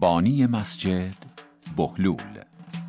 بانی مسجد بهلول.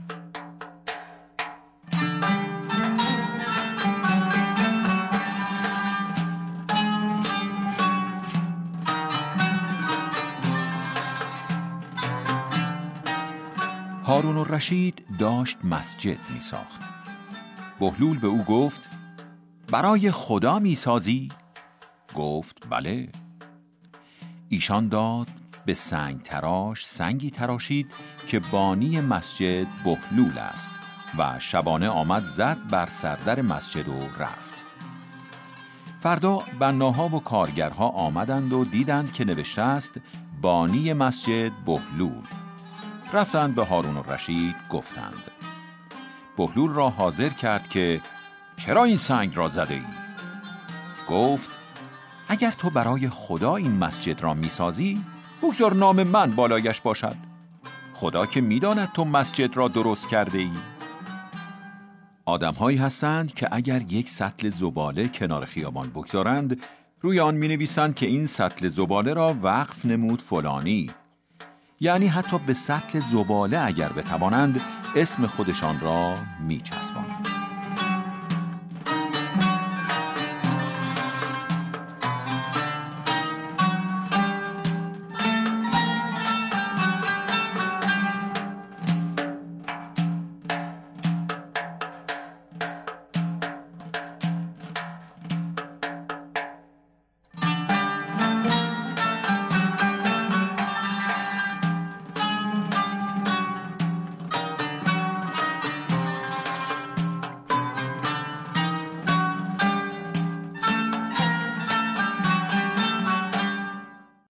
هارون الرشید داشت مسجد می ساخت. بهلول به او گفت: برای خدا می سازی؟ گفت: بله. ایشان داد به سنگ تراش سنگی تراشید که بانی مسجد بهلول است و شبانه آمد زد بر سردر مسجد و رفت. فردا بناها و کارگرها آمدند و دیدند که نوشته است بانی مسجد بهلول. رفتند به هارون الرشید گفتند. بهلول را حاضر کرد که چرا این سنگ را زده ای؟ گفت: اگر تو برای خدا این مسجد را میسازی، بگذار نام من بالایش باشد. خدا که میداند تو مسجد را درست کرده ای. آدم‌هایی هستند که اگر یک سطل زباله کنار خیابان بگذارند، روی آن می‌نویسند که این سطل زباله را وقف نمود فلانی. یعنی حتی به سطل زباله اگر بتوانند اسم خودشان را میچسبانند.